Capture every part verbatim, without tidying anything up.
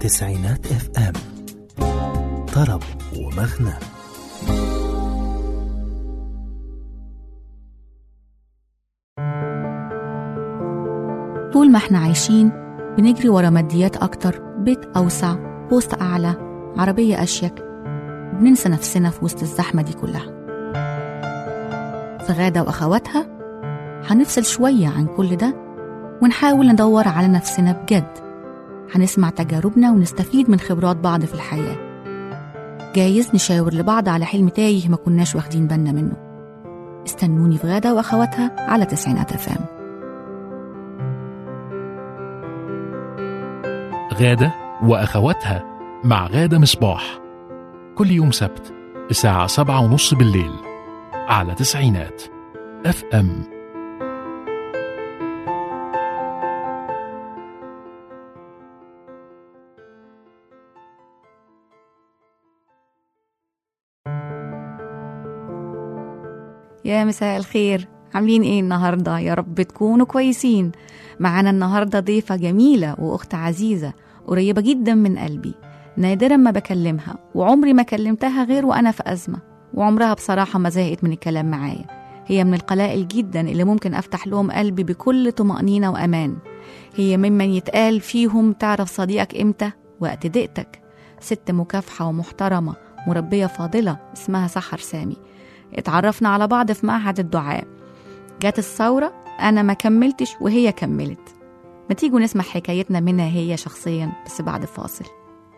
تسعينات اف ام، طرب ومغنى. طول ما احنا عايشين بنجري ورا ماديات أكتر، بيت أوسع، بوست أعلى، عربية أشيك، بننسى نفسنا في وسط الزحمة دي كلها. في غادة وأخواتها هنفصل شوية عن كل ده ونحاول ندور على نفسنا بجد. هنسمع تجاربنا ونستفيد من خبرات بعض في الحياة. جايز نشاور لبعض على حلم تايه ما كناش واخدين بالنا منه. استنوني في غادة وأخواتها على تسعينات اف ام. غادة وأخواتها مع غادة مصباح، كل يوم سبت الساعة سبعة ونص بالليل على تسعينات اف ام. يا مساء الخير، عاملين ايه النهاردة؟ يا رب تكونوا كويسين. معانا النهاردة ضيفة جميلة وأخت عزيزة قريبة جدا من قلبي، نادرا ما بكلمها وعمري ما كلمتها غير وأنا في أزمة، وعمرها بصراحة ما زهقت من الكلام معايا. هي من القلائل جدا اللي ممكن أفتح لهم قلبي بكل طمأنينة وأمان. هي ممن يتقال فيهم تعرف صديقك إمتى؟ وقت ضيقتك. ست مكافحة ومحترمة، مربية فاضلة اسمها سحر سامي. اتعرفنا على بعض في معهد الدعاء. جات الثورة، أنا ما كملتش وهي كملت. ما تيجوا نسمع حكايتنا منها هي شخصيا بس بعد فاصل.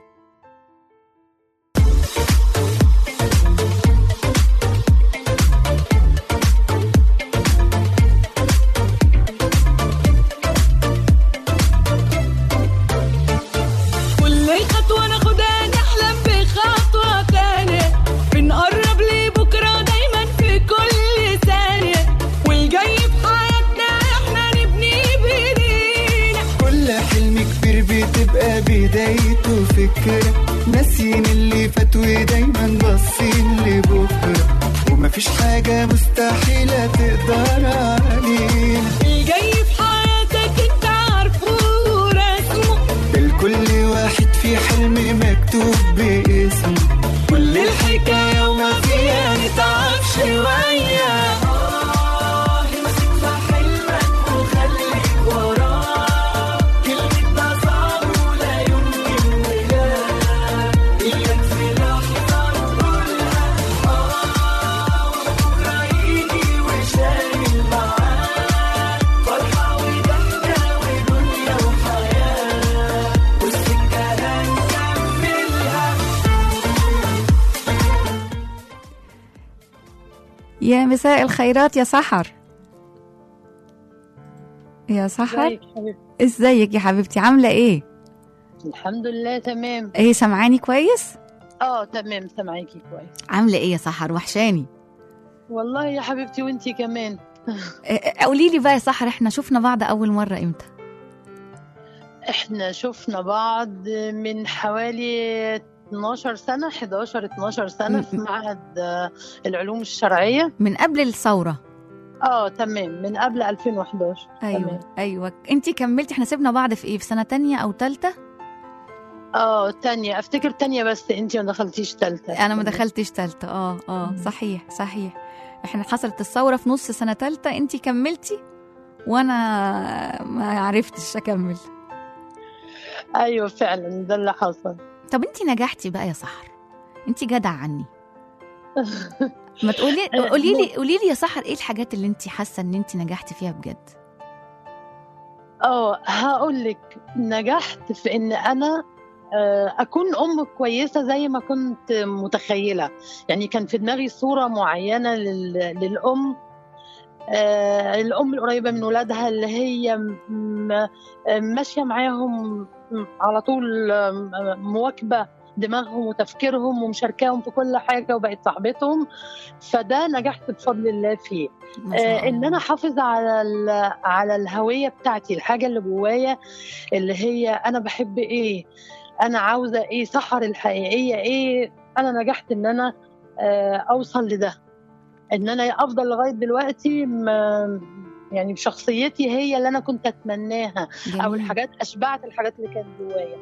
بدايته فكرة ناسين اللي فات ودايما باصين لبكرة، ومفيش حاجة مستحيلة تقدر علينا. الجاي في حياتك انت عارفه ورسمه، الكل واحد في حلم مكتوب باسمه. كل الحكاية وما فيها نتعب شوية. يا مساء الخيرات يا سحر. يا سحر، ازيك يا حبيبتي؟ عاملة ايه؟ الحمد لله تمام. ايه سمعاني كويس؟ اه تمام سمعيكي كويس. عاملة ايه يا سحر؟ وحشاني والله يا حبيبتي وانتي كمان. قوليلي بقى يا سحر، احنا شفنا بعض اول مرة امتى؟ احنا شفنا بعض من حوالي اتناشر سنة، حداشر اتناشر سنة في معهد العلوم الشرعية من قبل الثورة. اه تمام، من قبل ألفين وحداشر. ايوه تمام. ايوه. انتي كملتي، احنا سيبنا بعض في ايه، في سنة تانية او تالتة؟ اه تانية، افتكر تانية، بس انتي ما دخلتيش تالتة. انا ما دخلتش تالتة. اه اه صحيح صحيح. احنا حصلت الثورة في نص سنة تالتة، انتي كملتي وانا ما عرفتش اكمل. ايوه فعلا ده اللي حصل. طب انتي نجحتي بقى يا سحر، انتي جدع عني. ما تقولي قولي لي قولي لي يا سحر، ايه الحاجات اللي انتي حاسه ان انتي نجحتي فيها بجد؟ اه هقول لك، نجحت في ان انا اكون ام كويسه زي ما كنت متخيله. يعني كان في دماغي صوره معينه للام، الام القريبه من ولادها، اللي هي ماشيه معاهم على طول، مواكبه دماغهم وتفكيرهم ومشاركاهم في كل حاجه وبقت صاحبتهم. فده نجحت بفضل الله فيه. آه ان انا حافظ على على الهويه بتاعتي، الحاجه اللي جوايا اللي هي انا بحب ايه، انا عاوزه ايه، سحر الحقيقيه ايه. انا نجحت ان انا آه اوصل لده، ان انا افضل لغايه دلوقتي يعني بشخصيتي هي اللي انا كنت اتمناها. جميل. او الحاجات اشبعت الحاجات اللي كانت جوايا.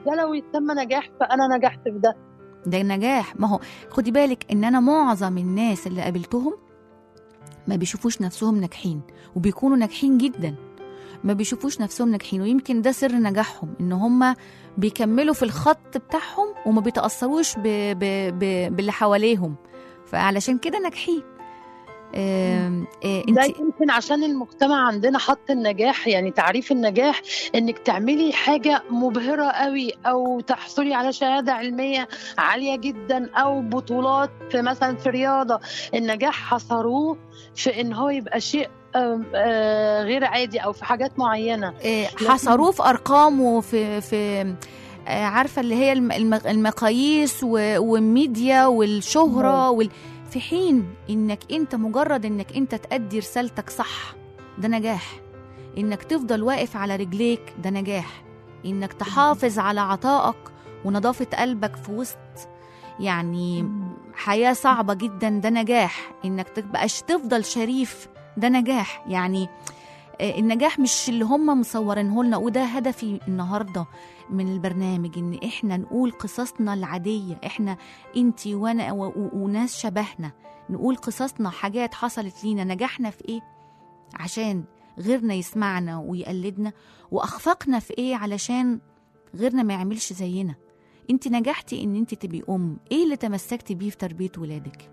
ده لو يتم نجاح فانا نجحت في ده. ده نجاح. ما هو خدي بالك ان انا معظم الناس اللي قابلتهم ما بيشوفوش نفسهم ناجحين، وبيكونوا ناجحين جدا ما بيشوفوش نفسهم ناجحين، ويمكن ده سر نجاحهم ان هم بيكملوا في الخط بتاعهم وما بيتأثروش ب... ب... ب... باللي حواليهم، فعلشان كده ناجحين. آه، آه، ده انت يمكن عشان المجتمع عندنا حط النجاح، يعني تعريف النجاح انك تعملي حاجة مبهرة قوي او تحصلي على شهادة علمية عالية جدا او بطولات في مثلا في رياضة. النجاح حصروه في ان هو يبقى شيء آه، آه، غير عادي او في حاجات معينة. آه، حصروه في ارقام وفي في آه، عارفة اللي هي الم- الم- المقاييس و- والميديا والشهرة وال... في حين انك انت مجرد انك انت تأدي رسالتك صح ده نجاح، انك تفضل واقف على رجليك ده نجاح، انك تحافظ على عطائك ونظافة قلبك في وسط يعني حياة صعبة جدا ده نجاح، انك تبقاش تفضل شريف ده نجاح. يعني آه، النجاح مش اللي هم مصورينه لنا، وده هدفي النهارده من البرنامج، ان احنا نقول قصصنا العاديه، احنا انتي وانا و- و- وناس شبهنا نقول قصصنا، حاجات حصلت لينا نجحنا في ايه عشان غيرنا يسمعنا ويقلدنا، واخفقنا في ايه علشان غيرنا ما يعملش زينا. انتي نجحتي ان انتي تبقي ام، ايه اللي تمسكتي بيه في تربيه ولادك؟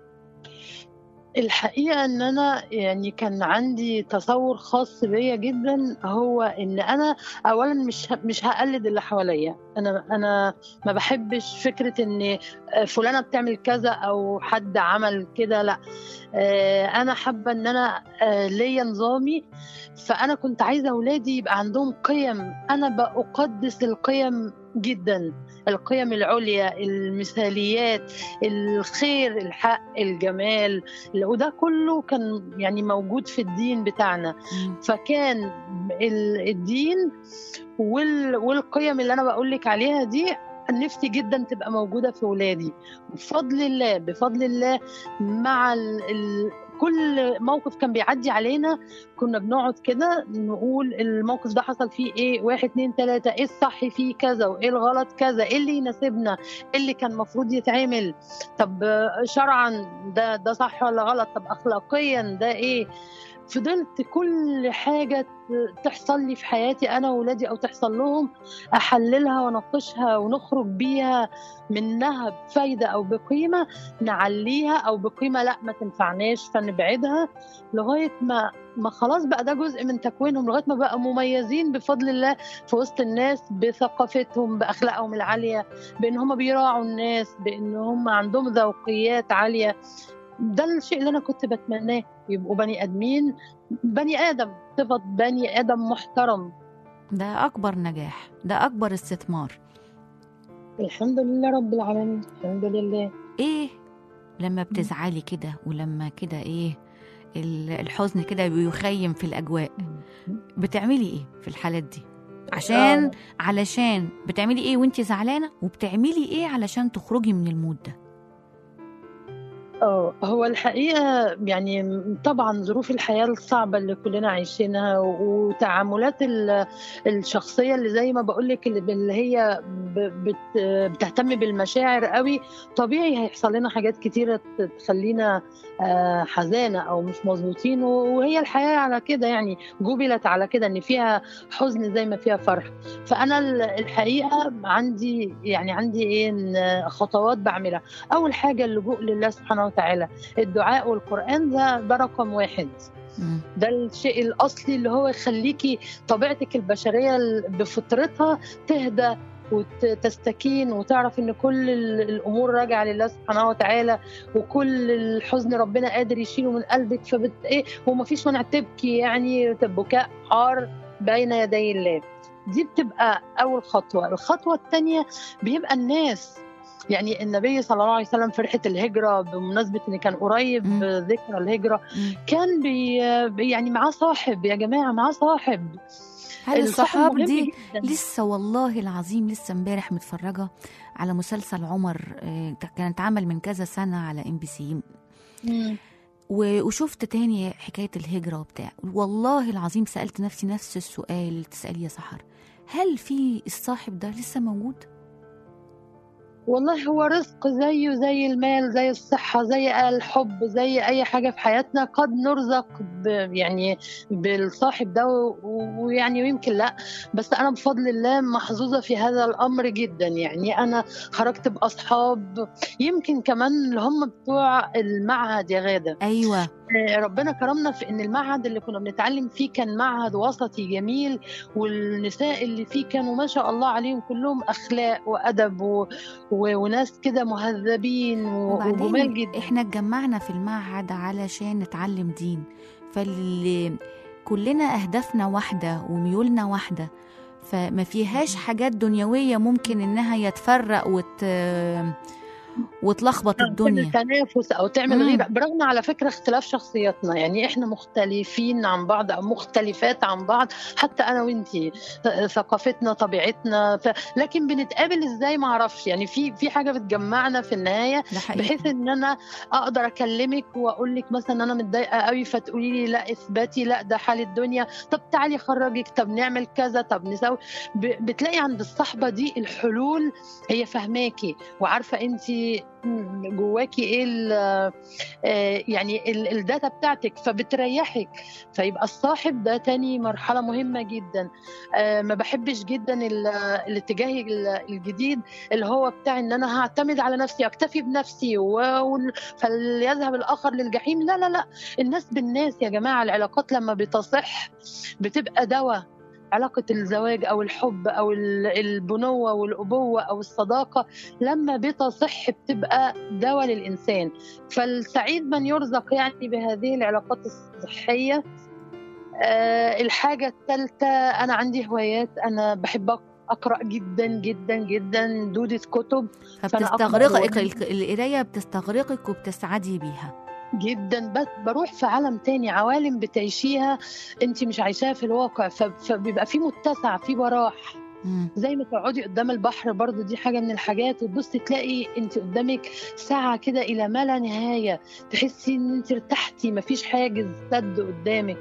الحقيقة ان انا يعني كان عندي تصور خاص بيا جدا، هو ان انا اولا مش ه- مش هقلد اللي حواليا. انا انا ما بحبش فكرة ان فلانة بتعمل كذا او حد عمل كده، لا. آه، انا حابة ان انا آه، ليا نظامي. فانا كنت عايزة اولادي يبقى عندهم قيم، انا بقدس القيم جدا، القيم العليا، المثاليات، الخير، الحق، الجمال، وده كله كان يعني موجود في الدين بتاعنا. مم. فكان ال- الدين وال- والقيم اللي انا بقول لك عليها دي نفسي جدا تبقى موجودة في ولادي. بفضل الله بفضل الله مع ال... ال... كل موقف كان بيعدي علينا كنا بنقعد كده نقول الموقف ده حصل فيه ايه، واحد اتنين تلاتة، ايه الصح فيه كذا وايه الغلط كذا، ايه اللي يناسبنا، ايه اللي كان مفروض يتعمل، طب آه، شرعا ده ده صح ولا غلط، طب اخلاقيا ده ايه. فضلت كل حاجة تحصل لي في حياتي أنا وولادي أو تحصل لهم أحللها ونقشها ونخرج بيها منها بفايدة أو بقيمة نعليها، أو بقيمة لا ما تنفعناش فنبعدها، لغاية ما ما خلاص بقى ده جزء من تكوينهم، لغاية ما بقى مميزين بفضل الله في وسط الناس بثقافتهم بأخلاقهم العالية، بأن هم بيراعوا الناس، بأن هم عندهم ذوقيات عالية. ده الشيء اللي أنا كنت بتمناه، يبقوا بني آدمين، بني آدم، صفة بني آدم محترم. ده اكبر نجاح، ده اكبر استثمار. الحمد لله رب العالمين، الحمد لله. ايه لما بتزعلي كده ولما كده ايه ال- الحزن كده بيخيم في الاجواء، بتعملي ايه في الحالات دي عشان آه. علشان بتعملي ايه وانتي زعلانه، وبتعملي ايه علشان تخرجي من المود ده؟ اه هو الحقيقة يعني طبعا ظروف الحياة الصعبة اللي كلنا عايشينها وتعاملات ال- الشخصية اللي زي ما بقولك اللي اللي هي ب- بت- بتهتم بالمشاعر قوي، طبيعي هيحصل لنا حاجات كتيرة ت- تخلينا آه، حزانة أو مش مظبوطين، وهي الحياة على كده، يعني جبلت على كده إن فيها حزن زي ما فيها فرح. فأنا ال- الحقيقة عندي يعني عندي إيه إن خطوات بعملها. أول حاجة اللجوء لله سبحانه وتعالى، الدعاء والقرآن، ده ده رقم واحد. مم. ده الشيء الأصلي اللي هو يخليكي طبيعتك البشرية بفطرتها تهدى وتستكين وتعرف ان كل ال- الامور راجعه لله سبحانه وتعالى، وكل الحزن ربنا قادر يشيله من قلبك، فبت ايه وما فيش مانع تبكي، يعني بكاء حار بين يدي الله. دي بتبقى اول خطوه. الخطوه الثانيه بيبقى الناس، يعني النبي صلى الله عليه وسلم في رحله الهجره بمناسبه ان كان قريب مم. ذكرى الهجره، مم. كان بي يعني معاه صاحب، يا جماعه معاه صاحب. هل الصحاب مهم دي جداً. لسه والله العظيم لسه امبارح متفرجه على مسلسل عمر، آه، كان اتعمل من كذا سنه على ام بي سي، مم. و- وشفت تاني حكايه الهجره وبتاع، والله العظيم سالت نفسي نفس السؤال اللي تساليه يا سحر، هل في الصاحب ده لسه موجود؟ والله هو رزق زيه زي المال، زي الصحة، زي الحب، زي أي حاجة في حياتنا. قد نرزق ب يعني بالصاحب ده ويعني ويمكن لا، بس أنا بفضل الله محظوظة في هذا الأمر جدا. يعني أنا خرجت بأصحاب يمكن كمان اللي هم بتوع المعهد يا غادة. أيوة، ربنا كرمنا في ان المعهد اللي كنا بنتعلم فيه كان معهد وسطي جميل، والنساء اللي فيه كانوا ما شاء الله عليهم كلهم اخلاق وادب و... و... وناس كده مهذبين وجمال جدا. احنا اتجمعنا في المعهد علشان نتعلم دين، فاللي كلنا اهدافنا واحده وميولنا واحده، فما فيهاش حاجات دنيويه ممكن انها يتفرق وت وتلخبط الدنيا، تنافس او تعمل غيبه، برغم على فكره اختلاف شخصياتنا. يعني احنا مختلفين عن بعض او مختلفات عن بعض، حتى انا وانتي ثقافتنا طبيعتنا، ف... لكن بنتقابل ازاي ما اعرفش. يعني في في حاجه بتجمعنا في النهايه، بحيث ان انا اقدر اكلمك واقول لك مثلا انا متضايقه قوي، فتقولي لي لا اثباتي، لا ده حال الدنيا، طب تعالي خرجك، طب نعمل كذا، طب نسوي. ب... بتلاقي عند الصحبه دي الحلول، هي فهماكي وعارفه انتي جواكي ايه يعني الداتا بتاعتك، فبتريحك. فيبقى الصاحب ده تاني مرحلة مهمة جدا. ما بحبش جدا الاتجاه الجديد اللي هو بتاع ان انا هعتمد على نفسي، اكتفي بنفسي فليذهب الاخر للجحيم. لا لا لا، الناس بالناس يا جماعة. العلاقات لما بتصح بتبقى دواء. علاقة الزواج أو الحب أو البنوة والأبوة أو الصداقة لما بتصح بتبقى دواء للإنسان. فالسعيد من يرزق يعني بهذه العلاقات الصحية. أه الحاجة الثالثة، أنا عندي هوايات، أنا بحب أقرأ جدا جدا جدا، دودة كتب. فبتستغرقك القراية، بتستغرقك وبتسعدي بيها جدا. بس بروح في عالم تاني، عوالم بتعيشيها انت مش عايشاها في الواقع، فبيبقى في متسع، في براح. مم. زي ما تقعدي قدام البحر برضو، دي حاجة من الحاجات، وتبصي تلاقي انت قدامك ساعة كده الى ما لا نهاية، تحسي ان انت ارتحتي، مفيش حاجز سد قدامك.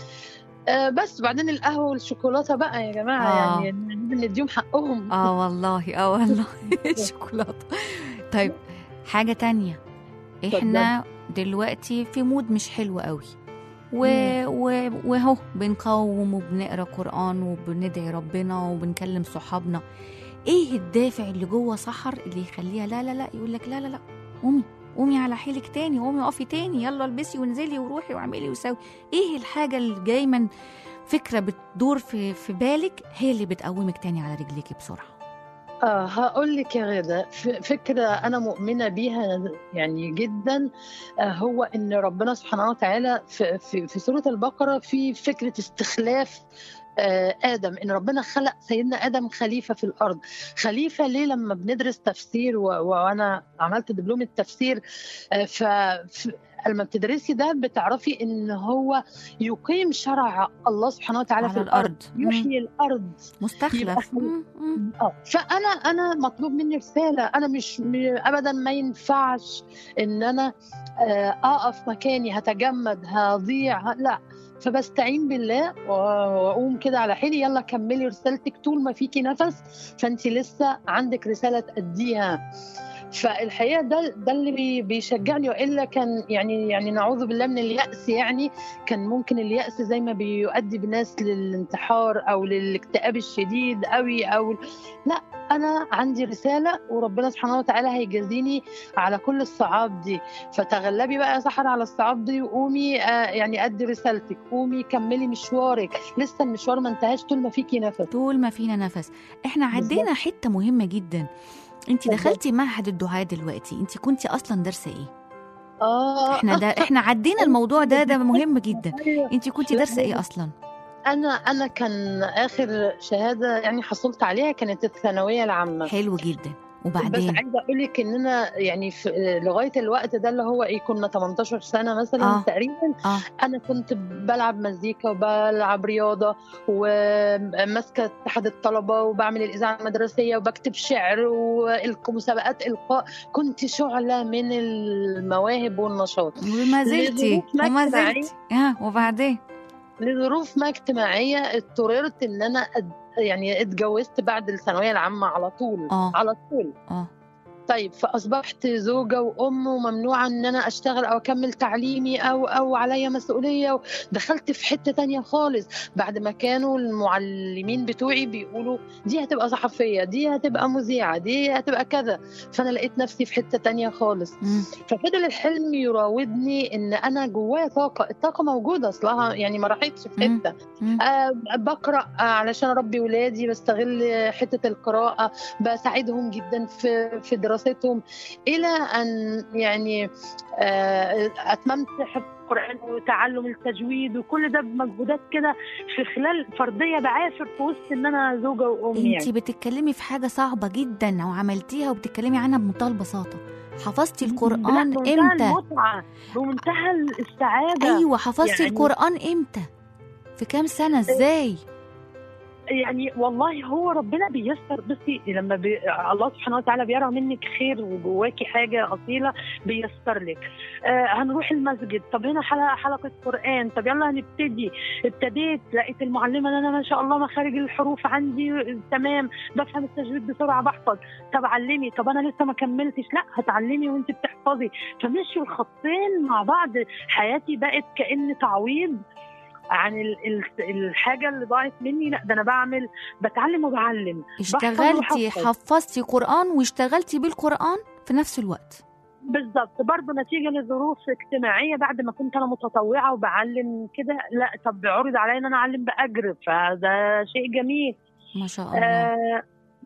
آه بس بعدين القهوة والشوكولاتة بقى يا جماعة، آه. يعني نديهم حقهم. اه والله اه والله الشوكولاتة. طيب حاجة تانية، احنا دلوقتي في مود مش حلو قوي، و... و... وهو بنقاوم وبنقرأ قرآن وبندعي ربنا وبنكلم صحابنا. ايه الدافع اللي جوه سحر اللي يخليها لا لا لا يقول لك لا لا لا قومي قومي على حيلك تاني، قومي اقفي تاني، يلا البسي وانزلي وروحي واعملي وسوي؟ ايه الحاجة اللي دايما فكرة بتدور في في بالك هي اللي بتقومك تاني على رجليكي بسرعة؟ آه هقول لك يا غادة، فكرة أنا مؤمنة بيها يعني جدا. آه هو إن ربنا سبحانه وتعالى في, في, في سورة البقرة في فكرة استخلاف آه آدم، إن ربنا خلق سيدنا آدم خليفة في الأرض. خليفة ليه؟ لما بندرس تفسير وأنا عملت دبلوم التفسير، آه ف لما بتدرسي ده بتعرفي ان هو يقيم شرع الله سبحانه وتعالى في الارض، يحيي الارض، مستخلف. اه فانا انا مطلوب مني رساله، انا مش ابدا ما ينفعش ان انا اقف مكاني هتجمد هضيع، لا. فبستعين بالله واقوم كده على حيلي، يلا كملي رسالتك طول ما فيكي نفس، فانت لسه عندك رساله تأديها. فالحقيقه ده ده اللي بيشجعني، والا كان يعني يعني نعوذ بالله من اليأس. يعني كان ممكن اليأس زي ما بيؤدي بالناس للانتحار او للاكتئاب الشديد قوي، او لا، انا عندي رساله وربنا سبحانه وتعالى هيجازيني على كل الصعاب دي. فتغلبي بقى يا سحر على الصعاب دي، وقومي آه يعني ادي رسالتك، قومي كملي مشوارك، لسه المشوار ما انتهاش طول ما فيكي نفس. طول ما فينا نفس. احنا عدينا حته مهمه جدا. انت دخلتي معهد الدعاء دلوقتي، انت كنتي اصلا دارسه ايه؟ اه احنا ده احنا عدينا الموضوع ده ده مهم جدا. انت كنتي دارسه ايه اصلا؟ انا انا كان اخر شهاده يعني حصلت عليها كانت الثانويه العامه. حلو جدا. وبعدين بس عايزه اقول لك ان انا يعني في لغايه الوقت ده اللي هو ايه كنا تمنتاشر سنه مثلا آه. تقريبا آه. انا كنت بلعب مزيكا وبلعب رياضه وماسكه اتحاد الطلبه وبعمل الاذاعه المدرسيه وبكتب شعر ومسابقات القاء. كنت شعله من المواهب والنشاط. وما زلتي وما زلتي اه وبعدين لظروف ما اجتماعيه اضطررت ان انا أد... يعني اتجوزت بعد الثانويه العامه على طول. آه. على طول اه طيب فاصبحت زوجه وام وممنوعه ان انا اشتغل او اكمل تعليمي او او عليا مسؤوليه. دخلت في حته تانية خالص بعد ما كانوا المعلمين بتوعي بيقولوا دي هتبقى صحفيه، دي هتبقى مذيعه، دي هتبقى كذا. فانا لقيت نفسي في حته تانية خالص. مم. ففضل الحلم يراودني ان انا جوايا طاقه، الطاقه موجوده اصلها يعني ما راحتش في مم. حته. مم. أه بقرا علشان اربي ولادي، بستغل حته القراءه، بساعدهم جدا في في دراستهم الى ان يعني أه اتممت حفظ القرآن وتعلم التجويد وكل ده بمجهودات كده في خلال فرديه بعافر في وسط ان انا زوجه وام. انت يعني بتتكلمي في حاجه صعبه جدا وعملتيها وبتتكلمي عنها بمنتهى البساطه. حفظتي القرآن بمنتهى امتى؟ المتعه، بمنتهى السعاده. ايوه حفظتي يعني القرآن امتى؟ في كام سنه؟ ازاي؟ يعني والله هو ربنا بيسر. بصي لما بي... الله سبحانه وتعالى بيرى منك خير وجواكي حاجه اصيله بيسر لك. آه هنروح المسجد، طب هنا حلقه حلقه قران، طب يلا هنبتدي. ابتديت لقيت المعلمه ان انا ما شاء الله مخارج الحروف عندي تمام، بفهم التجويد بسرعه، بحفظ. طب علمي، طب انا لسه ما كملتش، لا هتعلمي وانت بتحفظي. فمشوا الخطين مع بعض. حياتي بقت كأن تعويض عن الحاجه اللي ضاعت مني. لا ده انا بعمل بتعلم وبعلم. اشتغلتي حفظتي قرآن واشتغلتي بالقرآن في نفس الوقت. بالظبط. برضه نتيجه لظروف اجتماعيه بعد ما كنت انا متطوعه وبعلم كده، لا طب عرض عليا ان انا اعلم باجر، فده شيء جميل ما شاء الله. آه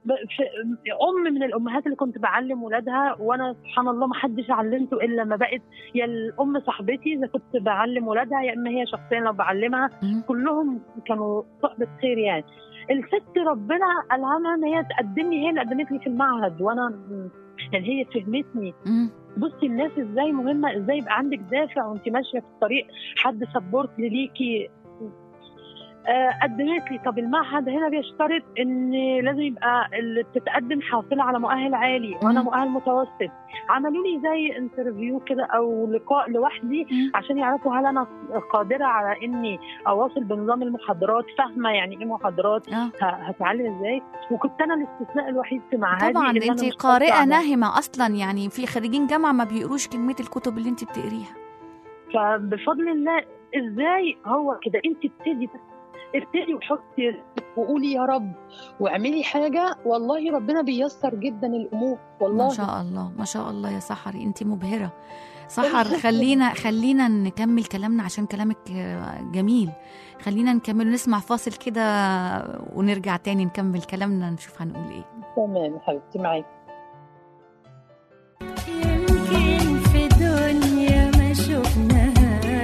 ام من الامهات اللي كنت بعلم ولادها، وانا سبحان الله ما حدش علمته الا لما بقت يا الام صاحبتي اذا كنت بعلم ولادها يا اما هي شخصيا لو بعلمها. م- كلهم كانوا صحبه خير. يعني الست ربنا الهمها ان هي تقدمني، هي اللي قدمت لي في المعهد، وانا يعني هي فهمتني. م- بصي الناس ازاي مهمه، ازاي يبقى عندك دافع وانت ماشيه في الطريق، حد سبورت ليكي. قدمت لي. طب المعهد هنا بيشترط ان لازم يبقى اللي بتتقدم حاصله على مؤهل عالي وانا مؤهل متوسط. عملوا لي زي انترفيو كده او لقاء لوحدي عشان يعرفوا هل انا قادره على اني اواصل بنظام المحاضرات، فاهمه يعني ايه محاضرات، هتعلم ازاي. وكنت انا الاستثناء الوحيد في معهدي. طبعا انت قارئه ناهمه اصلا، يعني في خريجين جامعه ما بيقروش كميه الكتب اللي انت بتقريها. فبفضل الله ازاي هو كده. انت ابتدي بس ابتدي وحطي وقولي يا رب واعملي حاجة، والله ربنا بيسر جدا الأمور. والله ما شاء الله ما شاء الله يا سحر، انت مبهرة. سحر خلينا خلينا نكمل كلامنا عشان كلامك جميل. خلينا نكمل ونسمع فاصل كده ونرجع تاني نكمل كلامنا نشوف هنقول ايه. تمام حبيبتي معاكي. يمكن في دنيا ما شفناها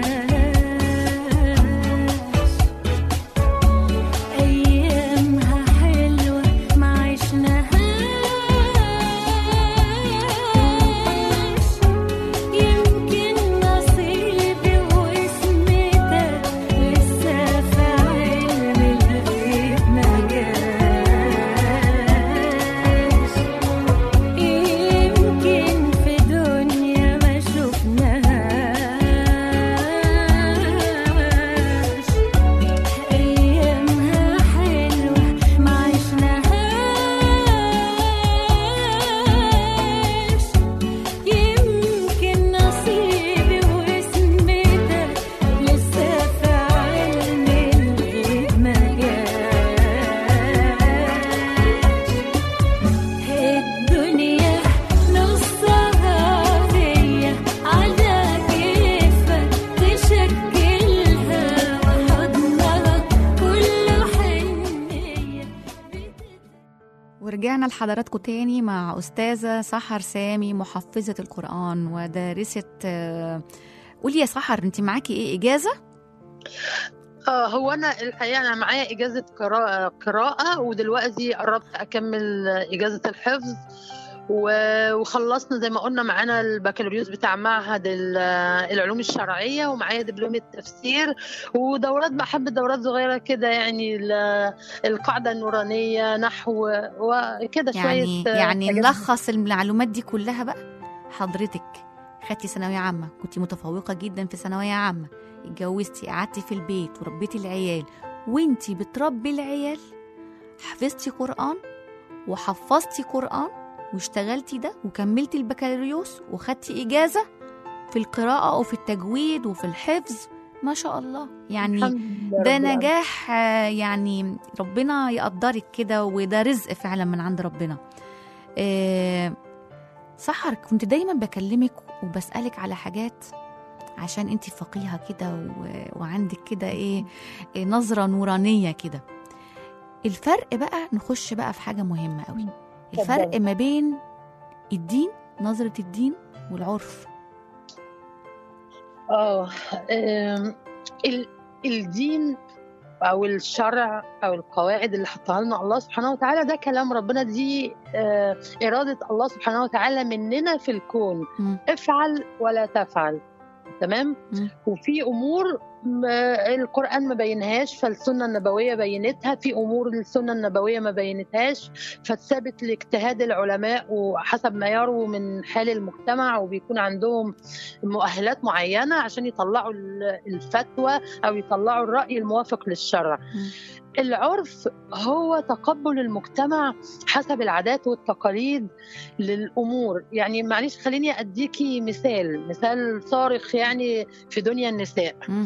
رجعنا لحضراتكم تاني مع أستاذة سحر سامي محفظة القرآن ودارسة. قولي يا سحر انت معاكي ايه إجازة؟ آه هو أنا الحقيقة أنا معايا إجازة قراءة, قراءة ودلوقتي قربت أكمل إجازة الحفظ، وخلصنا زي ما قلنا معانا البكالوريوس بتاع معهد العلوم الشرعية، ومعايا دبلوم التفسير ودورات، بحب دورات صغيرة كده يعني القاعدة النورانية نحو وكده يعني شوية. يعني نلخص المعلومات دي كلها بقى. حضرتك خدتي ثانوية عامة، كنتي متفوقة جدا في ثانوية عامة، اتجوزتي قعدتي في البيت وربيتي العيال وانتي بتربي العيال حفظتي قرآن وحفظتي قرآن واشتغلتي ده وكملتي البكالوريوس وخدتي إجازة في القراءة وفي التجويد وفي الحفظ، ما شاء الله. يعني ده نجاح يعني ربنا يقدرك كده، وده رزق فعلا من عند ربنا. أه سحر، كنت دايما بكلمك وبسألك على حاجات عشان انتي فقيهة كده وعندك كده ايه نظرة نورانية كده. الفرق بقى، نخش بقى في حاجة مهمة قوي، الفرق ما بين الدين، نظرة الدين والعرف. اه الدين او الشرع او القواعد اللي حطها لنا الله سبحانه وتعالى ده كلام ربنا، دي آه إرادة الله سبحانه وتعالى مننا في الكون. م. افعل ولا تفعل، تمام. م. وفي امور القرآن ما بينهاش فالسنة النبوية بينتها، في أمور السنة النبوية ما بينتهاش فتثبت لاجتهاد العلماء وحسب ما يروا من حال المجتمع، وبيكون عندهم مؤهلات معينة عشان يطلعوا الفتوى أو يطلعوا الرأي الموافق للشرع. م. العرف هو تقبل المجتمع حسب العادات والتقاليد للأمور. يعني معلش خليني أديكي مثال مثال صارخ يعني في دنيا النساء. م.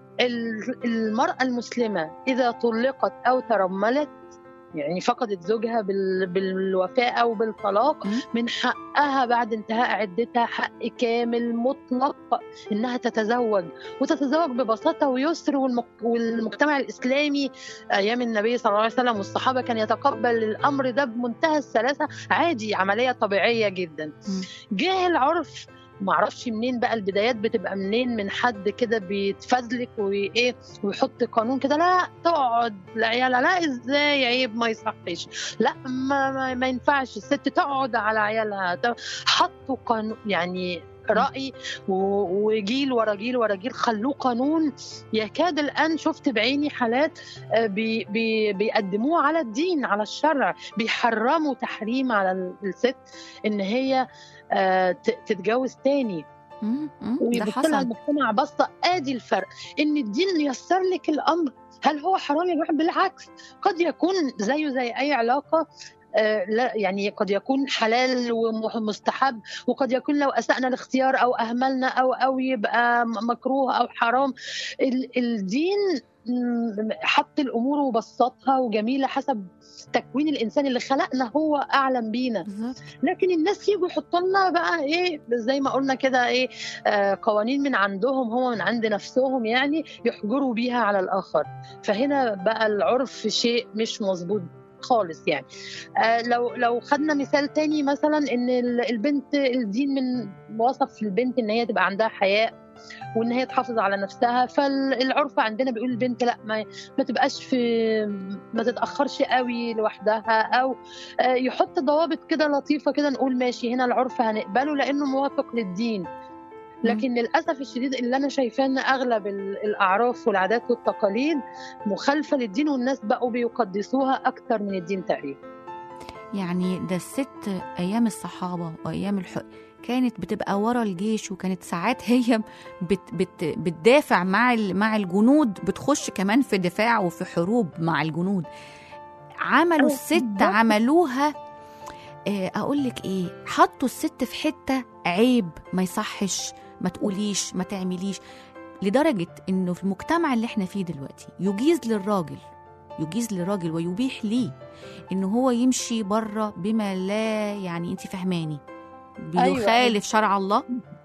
المرأة المسلمة إذا طلقت أو ترملت، يعني فقدت زوجها بالوفاة أو بالطلاق، من حقها بعد انتهاء عدتها حق كامل مطلق إنها تتزوج، وتتزوج ببساطة ويسر. والمجتمع الإسلامي أيام النبي صلى الله عليه وسلم والصحابة كان يتقبل الأمر ده بمنتهى السلاسة، عادي، عملية طبيعية جدا. جه العرف، معرفش منين بقى البدايات بتبقى منين، من حد كده بيتفزلك وإيه ويحط قانون كده، لا تقعد لعيالها، لا ازاي، عيب، ما يصحش، لا ما, ما, ما ينفعش الست تقعد على عيالها. حطوا قانون، يعني رأي وجيل ورا جيل ورا جيل خلوه قانون. يكاد الآن شفت بعيني حالات بي بي بيقدموه على الدين، على الشرع، بيحرموا تحريم على الست إن هي تتجوز تاني. ويبصلها المجتمع بصة. آدي الفرق، إن الدين ييسر لك الأمر. هل هو حرام يا جماعة؟ بالعكس، قد يكون زيه زي أي علاقة، لا يعني قد يكون حلال ومستحب، وقد يكون لو أسأنا الاختيار أو أهملنا أو أو يبقى مكروه أو حرام. الدين حط الأمور وبسطها وجميلة حسب تكوين الإنسان اللي خلقنا، هو أعلم بينا. لكن الناس يجوا يحطوا لنا بقى إيه، زي ما قلنا كده إيه، آه قوانين من عندهم، هو من عند نفسهم، يعني يحجروا بيها على الآخر. فهنا بقى العرف شيء مش مظبوط خالص. يعني آه لو لو خدنا مثال تاني، مثلا ان البنت، الدين من وصف البنت ان هي تبقى عندها حياء وان هي تحافظ على نفسها. فالعرف عندنا بيقول البنت لا، ما, ما تبقاش في، ما تتأخرش قوي لوحدها، او آه يحط ضوابط كده لطيفة كده، نقول ماشي هنا العرف هنقبله لانه موافق للدين. لكن للأسف الشديد اللي أنا شايفاه أن أغلب الأعراف والعادات والتقاليد مخالفة للدين، والناس بقوا بيقدسوها أكتر من الدين تقريبا. يعني ده الست أيام الصحابة وأيام الحق كانت بتبقى ورا الجيش، وكانت ساعات هي بت بت بتدافع مع مع الجنود، بتخش كمان في دفاع وفي حروب مع الجنود. عملوا الست عملوها أقول لك إيه، حطوا الست في حتة عيب، ما يصحش، ما تقوليش، ما تعمليش، لدرجة إنه في المجتمع اللي احنا فيه دلوقتي يجيز للراجل يجيز للراجل ويبيح ليه إنه هو يمشي بره بما لا، يعني أنت فهماني، بيخالف أيوة. شرع الله،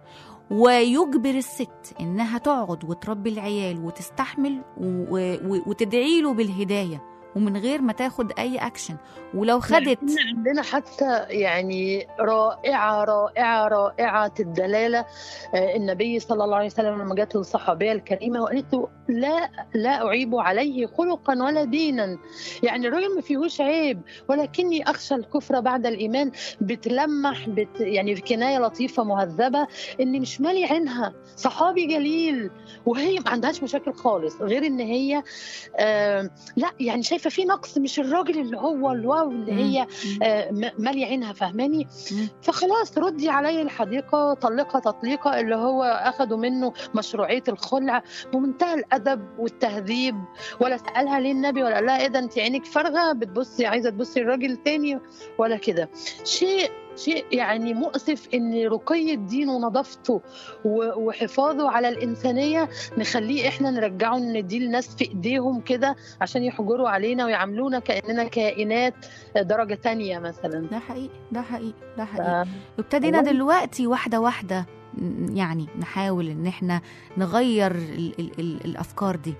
ويجبر الست إنها تقعد وتربي العيال وتستحمل وتدعي له بالهداية ومن غير ما تاخد أي أكشن. ولو خدت، عندنا حتى يعني رائعة رائعة رائعة الدلالة. النبي صلى الله عليه وسلم لما جاءت الصحابية الكريمة وقالت له لا لا أعيب عليه خلقا ولا دينا، يعني الرجل ما فيهوش عيب، ولكني أخشى الكفر بعد الإيمان. بتلمح بت يعني في كناية لطيفة مهذبة إن مش مالي عينها، صحابي جليل، وهي ما عندهاش مشاكل خالص، غير إن هي آه لا يعني شايفة شايفه في نقص، مش الراجل اللي هو الواو اللي هي آه ماليه عينها، فهماني؟ فخلاص ردي علي الحديقه طلقها تطليقه، اللي هو اخذوا منه مشروعيه الخلع بمنتهى الادب والتهذيب، ولا سالها ليه النبي ولا قال لها ايه ده انت عينك فارغه بتبصي عايزه تبصي الراجل تاني ولا كده. شيء شيء يعني مؤسف ان رقي الدين ونظافته وحفاظه على الانسانيه نخليه احنا نرجعه نديه للناس في ايديهم كده عشان يحجروا علينا ويعاملونا كاننا كائنات درجه تانية مثلا. ده حقيقي ده حقيقي ده حقيقي. ابتدينا دلوقتي واحده واحده يعني نحاول ان احنا نغير ال ال ال الافكار دي.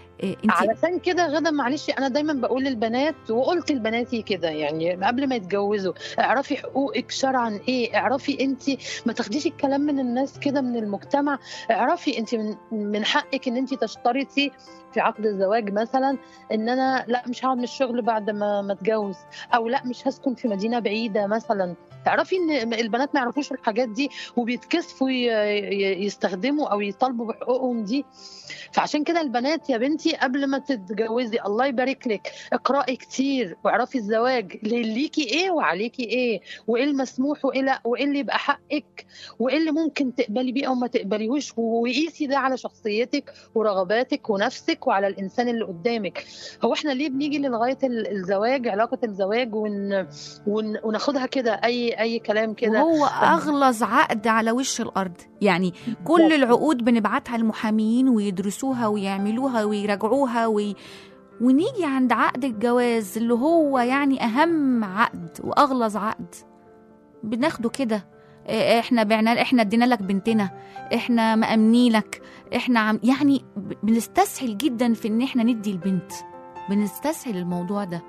علشان كده غدا معلش انا دايما بقول للبنات وقلت لبناتي كده يعني قبل ما يتجوزوا، اعرفي حقوقك شرعا ايه، اعرفي انت ما تاخديش الكلام من الناس كده من المجتمع، اعرفي انت من, من حقك ان انت تشترطي في عقد الزواج مثلا ان انا لا مش هقعد من الشغل بعد ما ما اتجوز، او لا مش هسكن في مدينه بعيده مثلا. تعرفي ان البنات ما يعرفوش الحاجات دي وبيتكسفوا يستخدموا او يطالبوا بحقوقهم دي. فعشان كده البنات يا بنتي قبل ما تتجوزي الله يبارك لك اقرأي كتير واعرفي الزواج ليكي ايه وعليكي ايه، وايه المسموح وايه لا، وايه اللي يبقى حقك وايه اللي ممكن تقبلي بيه او ما تقبليهوش، وقيسي ده على شخصيتك ورغباتك ونفسك وعلى الانسان اللي قدامك. هو احنا ليه بنيجي لغايه الزواج علاقه الزواج ون... ون... وناخدها كده اي اي كلام كده، وهو اغلظ عقد على وش الارض يعني. كل العقود بنبعتها المحاميين ويدرسوها ويعملوها ويراجعوها وي... ونيجي عند عقد الجواز اللي هو يعني اهم عقد واغلظ عقد بناخده كده. احنا بعنا احنا ادينا لك بنتنا، احنا مأمنين لك، احنا عم يعني بنستسهل جدا في ان احنا ندي البنت، بنستسهل الموضوع ده.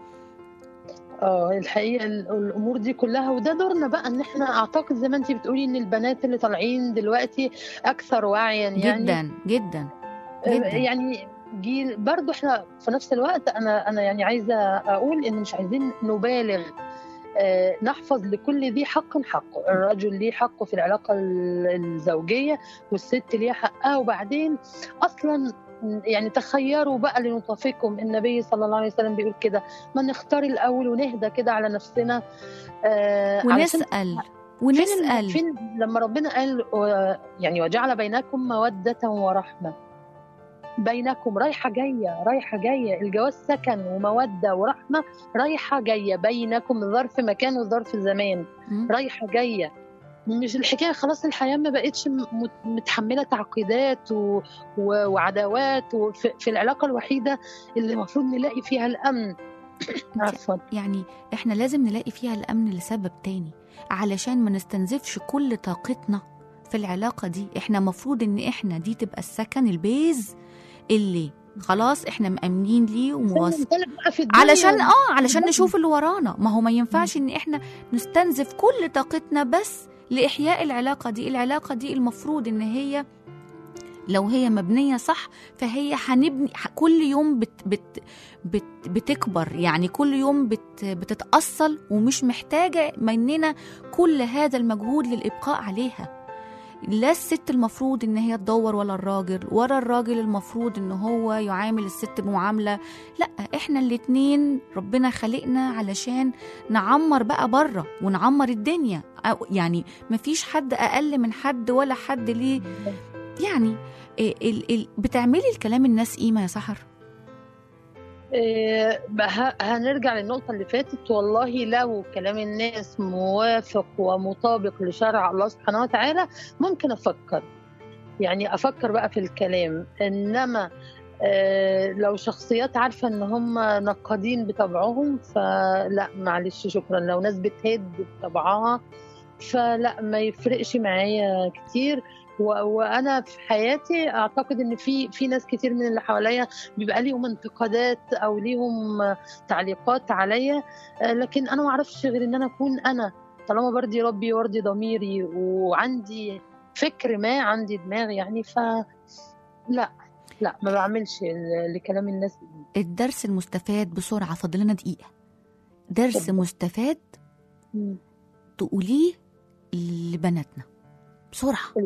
اه الحقيقه الامور دي كلها، وده دورنا بقى ان احنا اعتقد زي ما انت بتقولي ان البنات اللي طالعين دلوقتي اكثر وعيا يعني جدا جدا, جداً. يعني جيل برضو احنا في نفس الوقت انا انا يعني عايزه اقول ان مش عايزين نبالغ، آه نحفظ لكل ذي حق حقه. الرجل ليه حقه في العلاقه الزوجيه والست ليها حقها، وبعدين اصلا يعني تخيروا بقى لنطفكم، النبي صلى الله عليه وسلم بيقول كده ما نختار الأول ونهدى كده على نفسنا آه ونسأل ونسأل فين, فين لما ربنا قال يعني وجعل بينكم مودة ورحمة، بينكم رايحة جاية رايحة جاية، الجواز سكن ومودة ورحمة رايحة جاية بينكم، ظرف مكان وظرف زمان رايحة جاية. مش الحكايه خلاص الحياه ما بقتش متحمله تعقيدات و... و... وعداوات، وفي العلاقه الوحيده اللي المفروض نلاقي فيها الامن عفوا يعني احنا لازم نلاقي فيها الامن لسبب تاني، علشان ما نستنزفش كل طاقتنا في العلاقه دي. احنا مفروض ان احنا دي تبقى السكن البيز اللي خلاص احنا مأمنين ليه ومواصل علشان اه علشان نشوف اللي ورانا. ما هو ما ينفعش ان احنا نستنزف كل طاقتنا بس لإحياء العلاقة دي. العلاقة دي المفروض إن هي لو هي مبنية صح فهي هنبني كل يوم بت بت بت بتكبر، يعني كل يوم بت بتتأصل ومش محتاجة مننا كل هذا المجهود للإبقاء عليها. لا الست المفروض إن هي تدور ولا الراجل، ولا الراجل المفروض إن هو يعامل الست بمعاملة، لا إحنا الاتنين ربنا خلقنا علشان نعمر بقى بره ونعمر الدنيا، يعني مفيش حد أقل من حد ولا حد ليه يعني. ال ال بتعملي الكلام الناس قيمة يا سحر؟ إيه هنرجع للنقطة اللي فاتت، والله لو كلام الناس موافق ومطابق لشرع الله سبحانه وتعالى ممكن أفكر، يعني أفكر بقى في الكلام. إنما إيه لو شخصيات عارفة إن هم نقادين بطبعهم فلا معلش شكرا. لو ناس بتهد بطبعها فلا ما يفرقش معايا كتير. وانا في حياتي اعتقد ان في في ناس كتير من اللي حواليا بيبقى ليهم انتقادات او ليهم تعليقات عليا، لكن انا ما اعرفش غير ان انا اكون انا طالما برضي ربي وارضي ضميري وعندي فكر ما عندي دماغ يعني. ف لا لا ما بعملش لكلام الناس. الدرس المستفاد بسرعه، فاضلنا دقيقه. درس طبعا. مستفاد م. تقوليه لبناتنا بسرعه.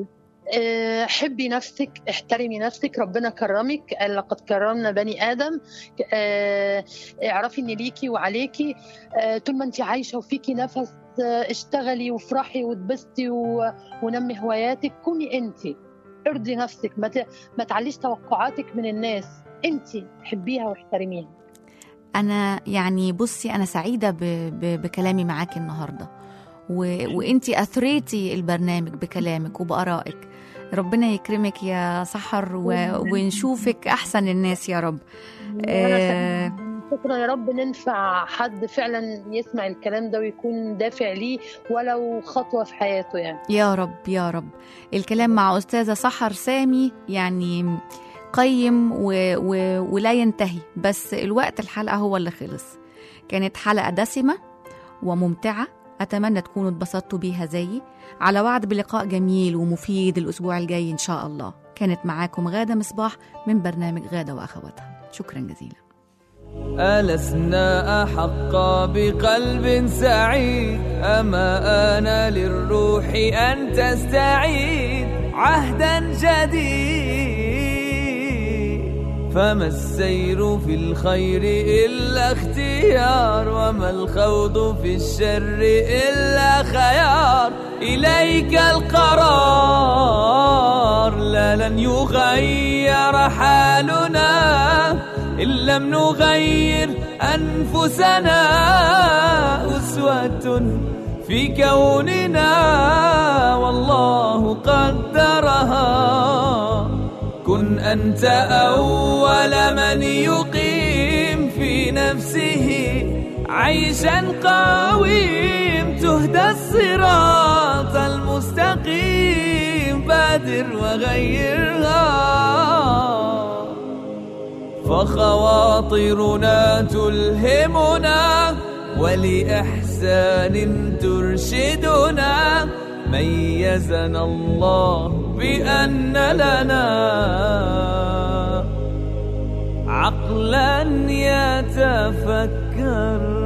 آه، حبي نفسك، احترمي نفسك، ربنا كرمك، قال لقد كرمنا بني آدم. آه، اعرفي ان ليكي وعليكي. آه، طول ما انت عايشة وفيكي نفس، آه، اشتغلي وافرحي وتبسطي و- ونمي هواياتك. كوني انت، ارضي نفسك، ما ت- ما تعليش توقعاتك من الناس. انت حبيها واحترميها. أنا يعني بصي أنا سعيدة ب... ب... بكلامي معاكي النهاردة، و... وإنتي أثريتي البرنامج بكلامك وبآرائك. ربنا يكرمك يا سحر، و... ونشوفك أحسن الناس يا رب. وانا آه... شكرا، يا رب ننفع حد فعلا يسمع الكلام ده ويكون دافع ليه ولو خطوة في حياته يعني. يا رب يا رب. الكلام مع أستاذة سحر سامي يعني قيم و... و... ولا ينتهي، بس الوقت الحلقة هو اللي خلص. كانت حلقة دسمة وممتعة، أتمنى تكونوا اتبسطتوا بيها زيي. على وعد بلقاء جميل ومفيد الأسبوع الجاي إن شاء الله. كانت معاكم غادة مصباح من برنامج غادة وأخواتها. شكرا جزيلا. ألسنا أحق بقلب سعيد، أما آن للروح أن تستعيد عهدا جديد. فما السير في الخير إلا اختيار، وما الخوض في الشر إلا خيار. إليك القرار، لا لن يغير حالنا إن لم نغير أنفسنا. أسوة في كوننا والله قدرها. كن أنت أول من يقيم في نفسه عيشا قويم. تهدى الصراط المستقيم، بادر وغيرها. فخواطرنا تلهمنا ولإحسان ترشدنا. ميزنا الله بأن لنا عقلا يتفكر.